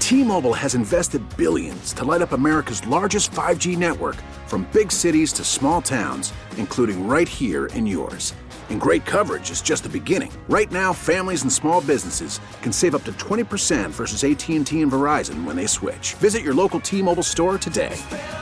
T-Mobile has invested billions to light up America's largest 5G network, from big cities to small towns, including right here in yours. And great coverage is just the beginning. Right now, families and small businesses can save up to 20% versus AT&T and Verizon when they switch. Visit your local T-Mobile store today.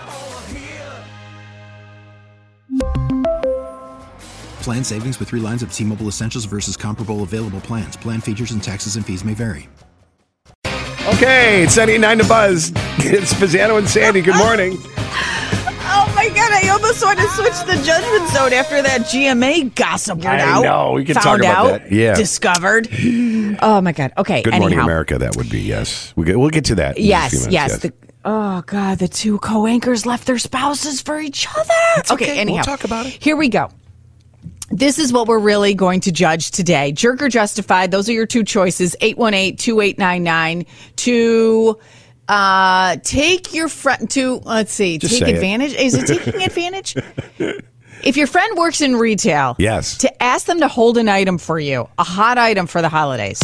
Plan savings with 3 lines of T-Mobile Essentials versus comparable available plans. Plan features and taxes and fees may vary. Okay, it's 99 to Buzz. It's Pizzano and Sandy. Good morning. Oh, my God. I almost want to switch the judgment zone after that GMA gossip word out. I know. We can talk Found about out, that. Yeah. Discovered. Oh, my God. Okay, Good Morning America, that would be, yes. We'll get to that in a few minutes, yes. Oh, God, the 2 co-anchors left their spouses for each other. That's okay. Anyhow. We'll talk about it. Here we go. This is what we're really going to judge today. Jerk or justified. Those are your 2 choices. 818-2899 to take your friend to, let's see, Just take advantage. Is it taking advantage? If your friend works in retail, yes, to ask them to hold an item for you, a hot item for the holidays.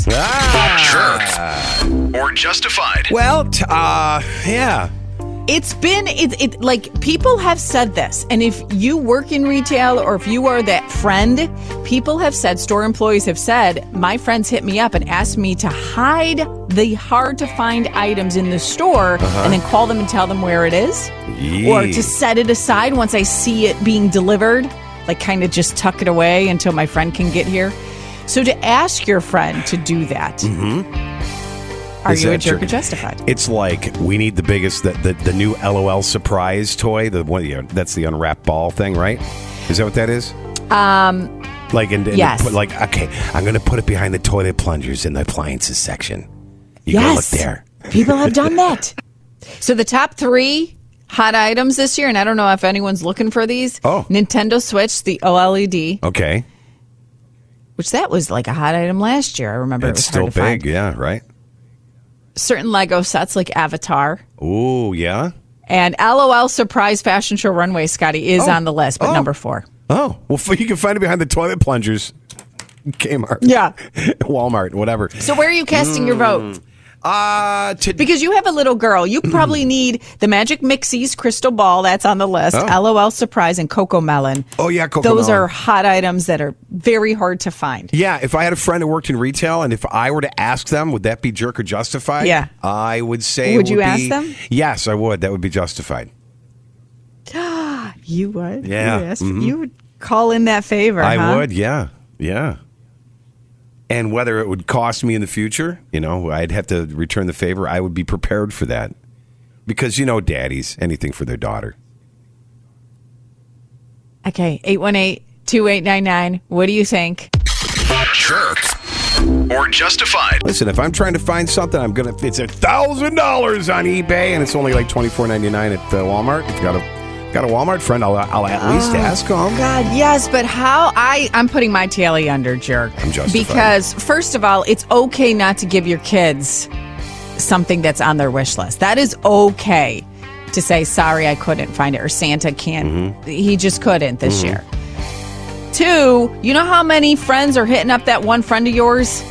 Jerk or justified. Well, yeah. It's been, like, people have said this, and if you work in retail or if you are that friend, people have said, store employees have said, my friends hit me up and asked me to hide the hard-to-find items in the store and then call them and tell them where it is. Or to set it aside once I see it being delivered, like kind of just tuck it away until my friend can get here. So to ask your friend to do that. Are you a jerk or justified? It's like we need the biggest, the new LOL surprise toy. The one, that's the unwrapped ball thing, right? Is that what that is? Yes. Okay, I'm going to put it behind the toilet plungers in the appliances section. You go look there. People have done that. So the top 3 hot items this year, and I don't know if anyone's looking for these. Oh. Nintendo Switch, the OLED. Okay. Which that was like a hot item last year. I remember It's it was still hard to big, find. yeah, right? Certain Lego sets like Avatar. Ooh, yeah. And LOL Surprise Fashion Show Runway, Scotty, is on the list, but number 4. Oh, well, you can find it behind the toilet plungers. Kmart. Yeah. Walmart, whatever. So where are you casting your vote? Because you have a little girl. You probably need the Magic Mixies Crystal Ball. That's on the list. LOL Surprise and Coco Melon. Oh, yeah, Coco Those Melon. are hot items that are very hard to find. Yeah, if I had a friend who worked in retail, and if I were to ask them, would that be jerk or justified? Yeah. I would say Would it you would ask be, them? Yes, I would. That would be justified. You would? Yeah. You would call in that favor, I would, yeah. Yeah. And whether it would cost me in the future, I'd have to return the favor, I would be prepared for that. Because, daddies, anything for their daughter. Okay, 818-2899. What do you think? Jerk or justified. Listen, if I'm trying to find something, it's $1,000 on eBay, and it's only like $24.99 at Walmart. If you got a Walmart friend, I'll at least ask them. God, yes, but how? I'm putting my tally under jerk. I'm justified. Because, first of all, it's okay not to give your kids something that's on their wish list. That is okay to say, sorry, I couldn't find it, or Santa can't. He just couldn't this year. 2, you know how many friends are hitting up that one friend of yours?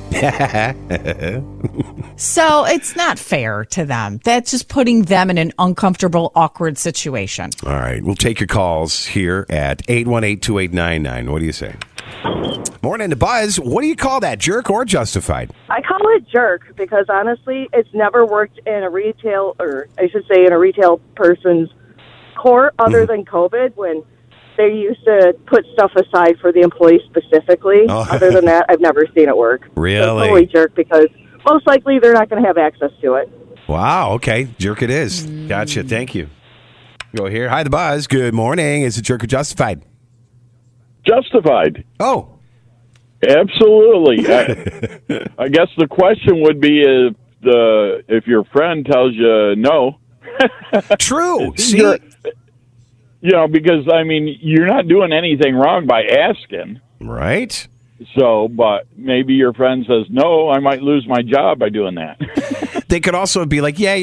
So it's not fair to them. That's just putting them in an uncomfortable, awkward situation. All right. We'll take your calls here at 818-2899. What do you say? Morning to Buzz. What do you call that, jerk or justified? I call it jerk because, honestly, it's never worked in a retail, or I should say in a retail person's court other than COVID, when they used to put stuff aside for the employees specifically. Oh. Other than that, I've never seen it work. Really? So it's totally jerk because most likely they're not going to have access to it. Wow. Okay. Jerk it is. Gotcha. Thank you. Go here. Hi, the Buzz. Good morning. Is it jerk or justified? Justified. Oh. Absolutely. I guess the question would be if your friend tells you no. True. See? Because, you're not doing anything wrong by asking. Right. So, but maybe your friend says, no, I might lose my job by doing that. They could also be like, yeah.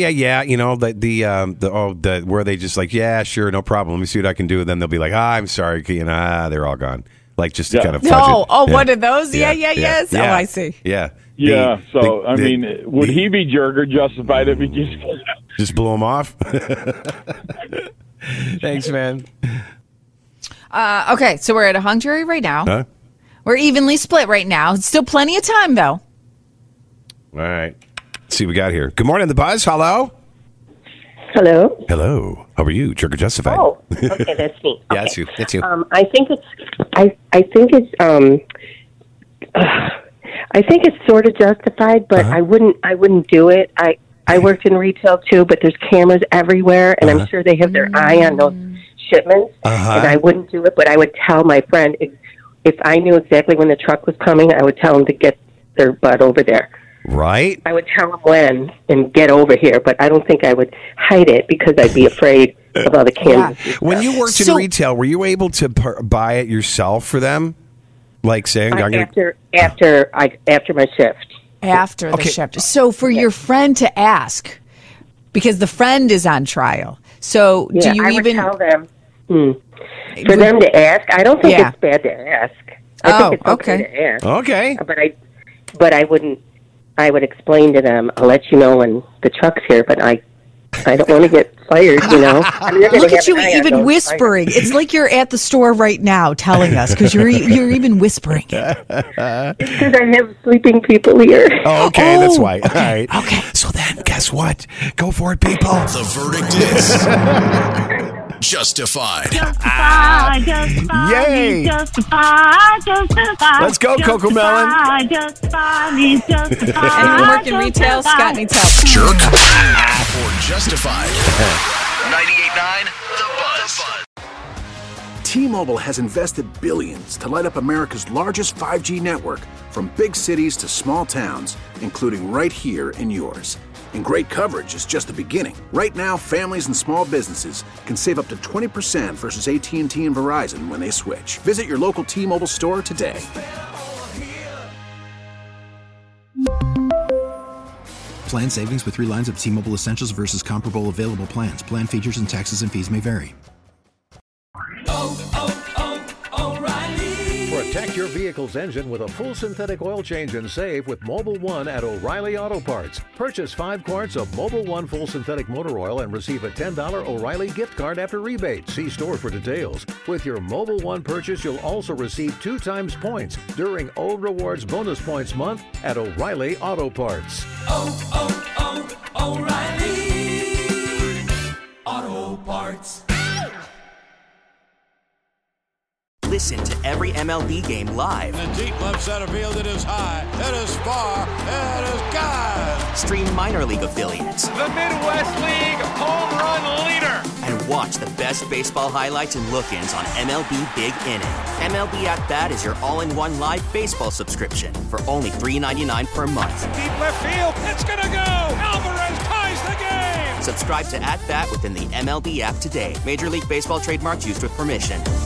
Where they just like, yeah, sure, no problem. Let me see what I can do. And then they'll be like, I'm sorry. They're all gone. Like just to kind of fudge it. One of those? Yes. Yeah. Oh, I see. Yeah. Yeah. I mean, would he be jerk or justified if he just blew him off? Thanks, man. Okay, so we're at a hung jury right now. Huh? We're evenly split right now. Still plenty of time, though. All right. Let's see what we got here. Good morning, The Buzz. Hello. Hello. Hello. How are you? Jerk or justified? Oh, okay, that's me. Yeah, Okay. that's you. I think it's sort of justified, but I wouldn't do it. I worked in retail too, but there's cameras everywhere, and I'm sure they have their eye on those shipments, and I wouldn't do it, but I would tell my friend if I knew exactly when the truck was coming, I would tell them to get their butt over there. Right. I would tell them when and get over here, but I don't think I would hide it because I'd be afraid of all the cameras. Yeah. When you worked in retail, were you able to buy it yourself for them? Like saying, after my shift. After the shift. So for your friend to ask, because the friend is on trial. So do you would even tell them for them to ask? I don't think it's bad to ask. I think it's okay to ask. Okay. But I wouldn't. I would explain to them. I'll let you know when the truck's here. But I don't want to get fired. You know. I mean, look at you even whispering. It's like you're at the store right now telling us because you're even whispering. It's because I have sleeping people here. Oh, okay, that's why. All right. Okay. So then, guess what? Go for it, people. The verdict is justified. Yay! Justified. Let's go, Coco Melon. Anyone work in retail? Scott needs help. Jerk or justified. 98.9 The Buzz. T-Mobile has invested billions to light up America's largest 5G network, from big cities to small towns, including right here in yours. And great coverage is just the beginning. Right now, families and small businesses can save up to 20% versus AT&T and Verizon when they switch. Visit your local T-Mobile store today. Plan savings with 3 lines of T-Mobile Essentials versus comparable available plans. Plan features and taxes and fees may vary. Protect your vehicle's engine with a full synthetic oil change and save with Mobil 1 at O'Reilly Auto Parts. Purchase 5 quarts of Mobil 1 full synthetic motor oil and receive a $10 O'Reilly gift card after rebate. See store for details. With your Mobil 1 purchase, you'll also receive 2 times points during O Rewards Bonus Points Month at O'Reilly Auto Parts. O'Reilly Auto Parts. Listen to every MLB game live. In the deep left center field, it is high, it is far, it is gone. Stream minor league affiliates. The Midwest League home run leader. And watch the best baseball highlights and look-ins on MLB Big Inning. MLB At Bat is your all-in-one live baseball subscription for only $3.99 per month. Deep left field, it's gonna go. Alvarez ties the game. Subscribe to At Bat within the MLB app today. Major League Baseball trademarks used with permission.